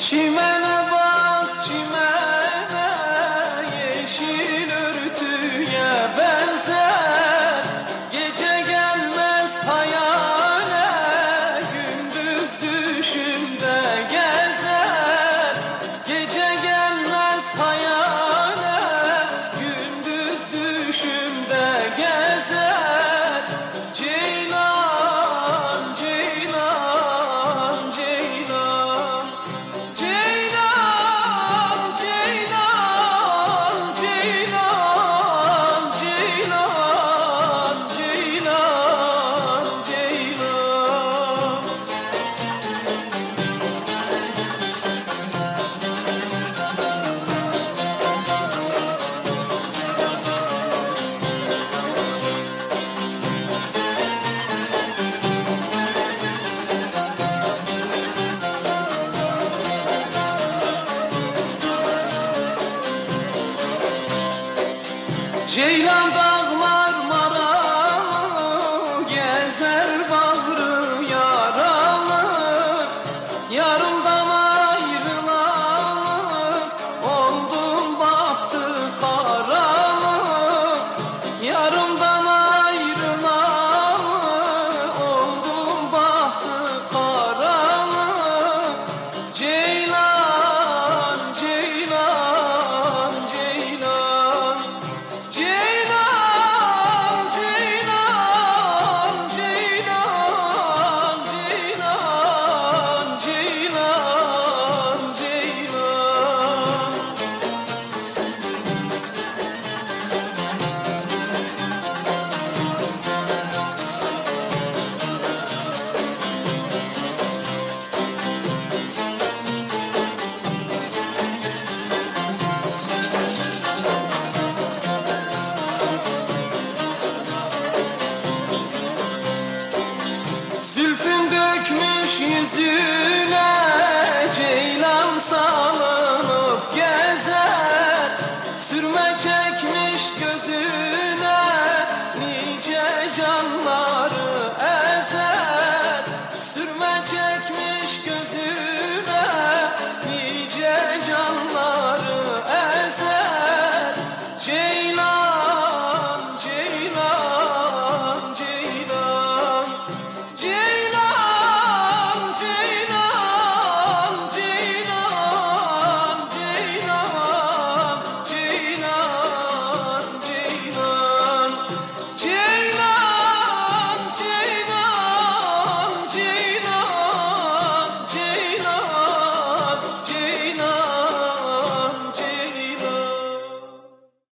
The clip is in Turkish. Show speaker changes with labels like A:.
A: Çimene bak çimene, yeşil örtüye benzer. Gece gelmez hayale, gündüz düşümde gezer. Gece gelmez hayale, gündüz düşümde gezer. Ceylan, Ceylan, Ceylan. Ceylan, Ceylan, Ceylan, Ceylan, Ceylan, Ceylan. Ceylan dağlar maralı, gezer bağrı yaralı. Yarımdan ayrılalı, oldum bahtı karalı. Yarımdan ayrılalı, oldum bahtı karalı. Ceylan, Ceylan, Ceylan. Ceylan, Ceylan, Ceylan, Ceylan, Ceylan, Ceylan. Zülfün dökmüş yüzüne Ceylan.